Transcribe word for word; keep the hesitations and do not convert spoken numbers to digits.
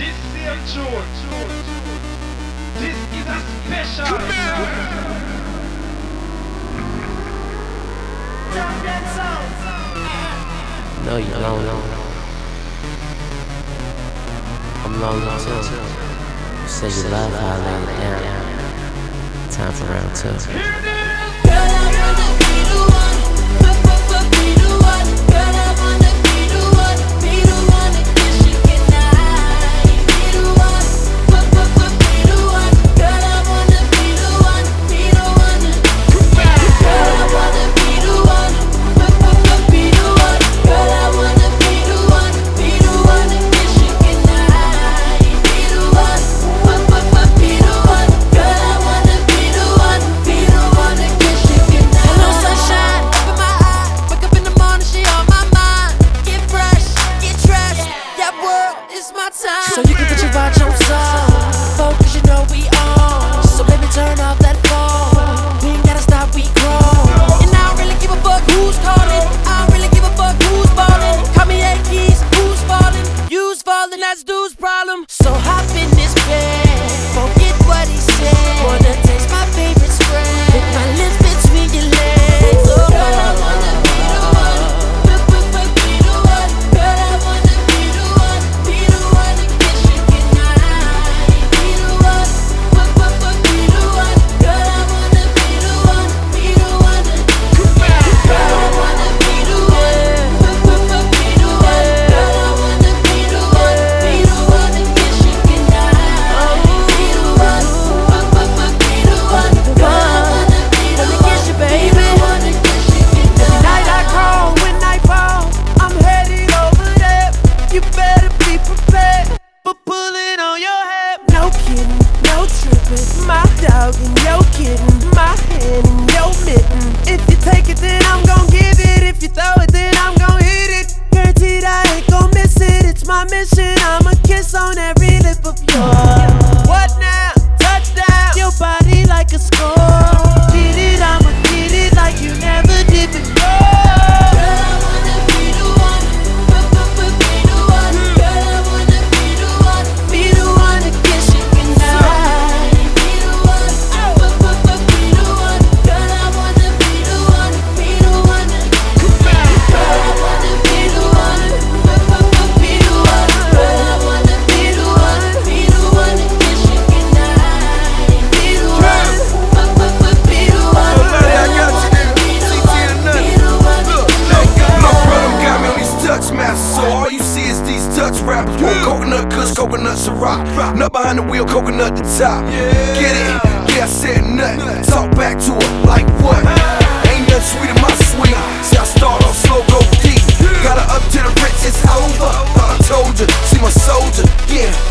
This is George. This is a special. No, you don't know. I'm lonely too. You say you love how I lay it down. Time for round two. Girl, I wanna be the one, be the one. Girl, I wanna be the one, be the one that kiss you goodnight. Be the one, be the one. Girl, I wanna be the one, be the one. Girl, I wanna be the one, be the one. Girl, I wanna be the one, be the one that kiss you goodnight. Be the one, be the one. Girl, I wanna be the one, be the one that kiss you goodnight. Hello sunshine, up in my eye. Wake up in the morning, she on my mind. Get fresh, get dressed. That world is my time. So you can put your watch on slow, focus, you know we on. So baby, turn off that phone. We ain't gotta stop, we grow. And I don't really give a fuck who's calling. I don't really give a fuck who's ballin'. Call me Yankees, who's falling? You's falling, that's dude's problem. So hop in this bed, forget what he said. Wanna taste my favorite spread, put my lips between your legs. Oh, Girl, I wanna be the one, be the one. Girl, I wanna be the one, be the one that kiss you goodnight. Be the one, be the one. Girl, I wanna be the one, be the one. Girl, I wanna be the one, be the one. Girl, I wanna be the one, be the one that kiss you goodnight. Be the one, be the one. Girl, I wanna be the wanna one, kiss you, baby. be the one that kiss you goodnight. night I crawl, when night fall, I'm headed over there. You better be prepared for pulling on your hair. No kidding, no tripping. My dog and your kitten, my hand in your mitten. If you take it, then I'm gon' give it. If you throw it, then I'm gon' hit it. Guaranteed I ain't gon' miss it. It's my mission. I'ma kiss on every lip of yours. What now? Touchdown. Your body like a score. Get it, I'ma get it like you never did before. Girl, I wanna be the one, be the one. Girl, I wanna be the one, be the one that kiss you goodnight. Be the one, be the one. Girl, I wanna be the one, be the one. Girl, I wanna be the one, be the one. Girl, I wanna be the one, be the one that kiss you goodnight. Be the one, be the one. Nobody, I got you, nigga. C T and nothing. Look, my brother got me on these Dutch masters, so all you see is these Dutch rappers. Want coconut kush, coconut Ciroc. Nut behind the wheel, coconut the top. Get it? Yeah, I said nothing. Talk back to her like what? Ain't nothing sweet in my sweet. See, I start off slow, go deep. Got her up to the rich, it's over. Thought I told you, see my soldier, yeah.